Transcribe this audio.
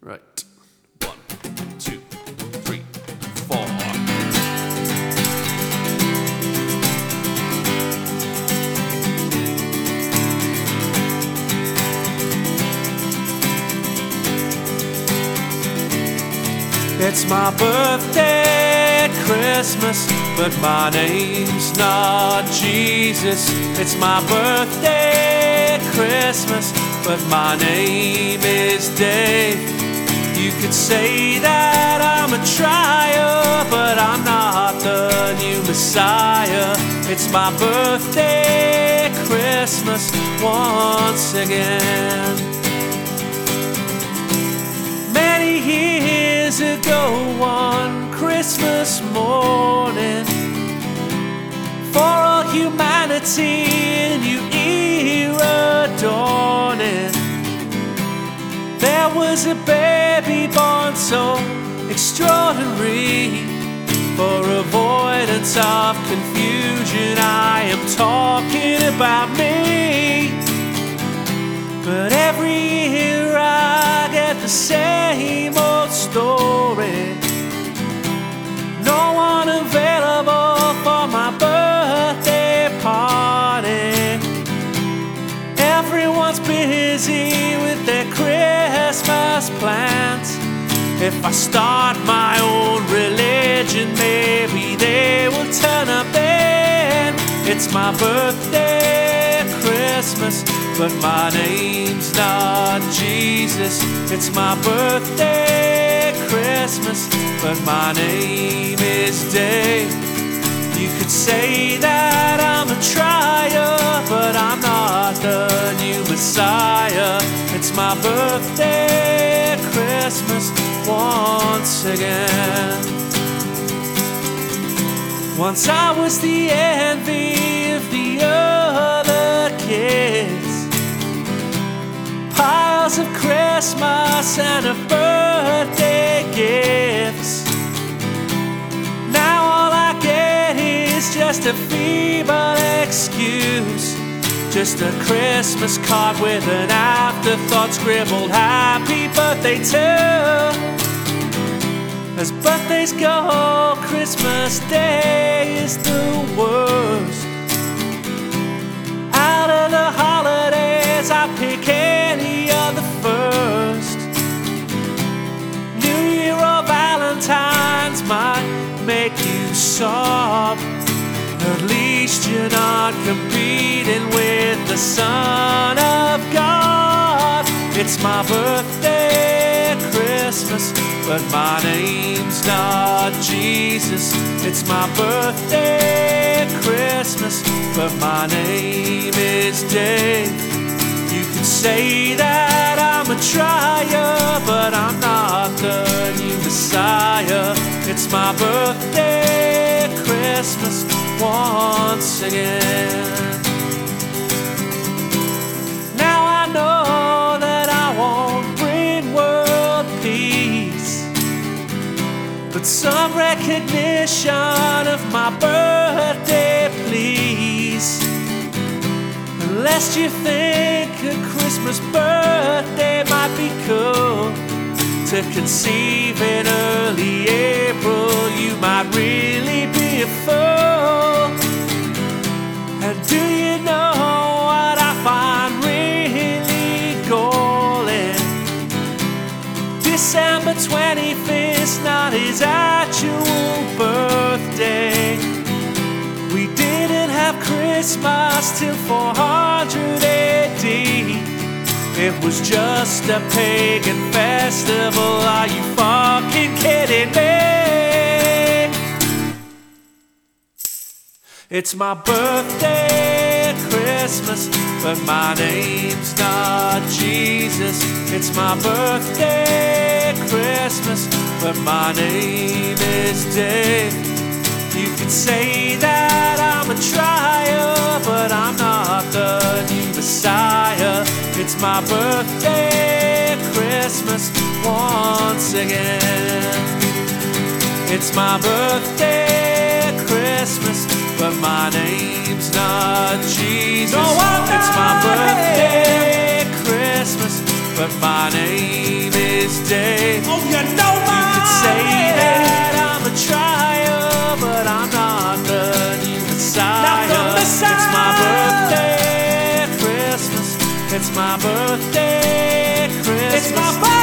Right. 1, 2, 3, 4. It's my birthday at Christmas, but my name's not Jesus. It's my birthday at Christmas, but my name is Dave. You could say that I'm a trier, but I'm not the new Messiah. It's my birthday at Christmas once again. Many years ago on Christmas morning, for all humanity a new era dawning, there was a baby born so extraordinary. For avoidance of confusion, I am talking about me. But every year I get the same old story. No one available for my birthday party. Everyone's busy with their Christmas plans. If I start my own religion, maybe they will turn up then. It's my birthday at Christmas, but my name's not Jesus. It's my birthday at Christmas, but my name is Dave. You could say that I'm a trier, but I'm not the new Messiah. It's my birthday at Christmas once again. Once I was the envy of the other kids, piles of Christmas and of birthday gifts. Now all I get is just a feeble excuse, just a Christmas card with an afterthought scribbled happy birthday too. As birthdays go, Christmas Day is the worst. Out of the holidays, I pick any other first. New Year or Valentine's might make you sob. At least you're not competing with the Son of God. It's my birthday at Christmas, but my name's not Jesus. It's my birthday at Christmas, but my name is Dave. You could say that I'm a trier, but I'm not the new Messiah. It's my birthday at Christmas once again. Now I know that I won't bring world peace, but some recognition of my birthday, please. Unless you think a Christmas birthday might be cool, to conceive in early April, you might really be a fool. And do you know what I find really galling? December 25th, not his actual birthday. We didn't have Christmas till 400 AD. It was just a pagan festival. Are you fucking kidding me? It's my birthday at Christmas, but my name's not Jesus. It's my birthday at Christmas, but my name is Dave. You could say that I'm a trier, but I'm not the new Messiah. It's my birthday at Christmas once again. It's my birthday at Christmas, but my name's not Jesus. It's my birthday at Christmas, but my name is Dave. Oh, you know my You could say that I'm a trial, but I'm not the new Messiah. Not the Messiah. It's my birthday, Christmas. It's my birthday, Christmas. It's my birthday.